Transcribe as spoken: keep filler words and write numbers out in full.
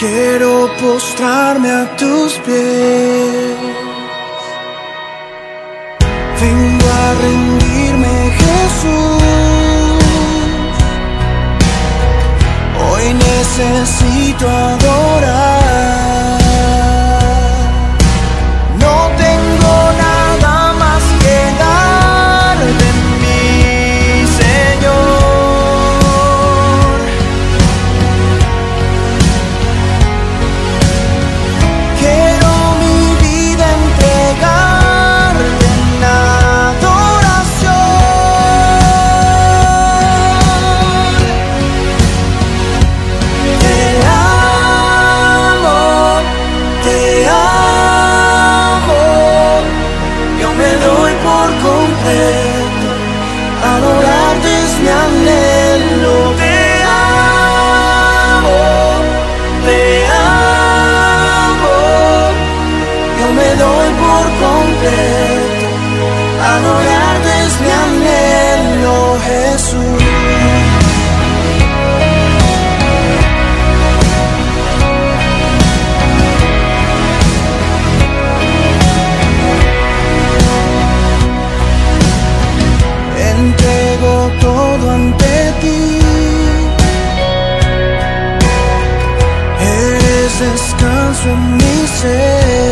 Quiero postrarme a tus pies. Vengo a rendirme, Jesús. Hoy necesito adorar. No tengo nada más que dar de mí, Señor. Quiero mi vida entregar en adoración. Te amo, te amo. Yo me doy por completo. Adorarte es mi anhelo. Te amo, te amo. Yo me doy por completo. Adorarte es mi anhelo, Jesús. Entrego todo ante ti. Eres descanso en mi ser.